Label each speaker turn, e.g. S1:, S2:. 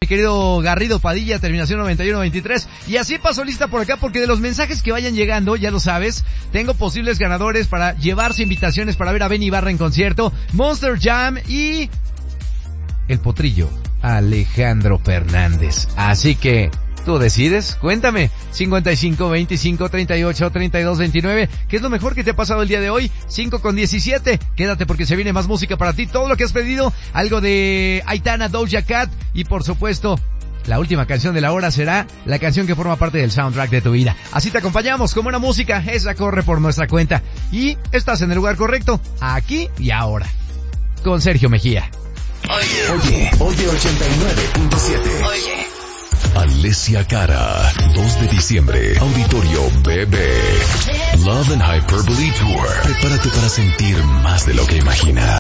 S1: querido Garrido Padilla, terminación 9123. Y así paso lista por acá porque de los mensajes que vayan llegando, ya lo sabes, tengo posibles ganadores para llevarse invitaciones para ver a Benny Ibarra en concierto, Monster Jam y el potrillo Alejandro Fernández. Así que tú decides, cuéntame, 55 25 38 32 29, ¿qué es lo mejor que te ha pasado el día de hoy? 5:17, quédate porque se viene más música para ti, todo lo que has pedido, algo de Aitana, Doja Cat y por supuesto, la última canción de la hora será la canción que forma parte del soundtrack de tu vida. Así te acompañamos con buena música, esa corre por nuestra cuenta y estás en el lugar correcto, aquí y ahora, con Sergio Mejía.
S2: Oye 89.7.
S3: Oye.
S2: Alessia Cara, 2 de diciembre, Auditorio BB. Love and Hyperbole Tour. Prepárate para sentir más de lo que imaginas.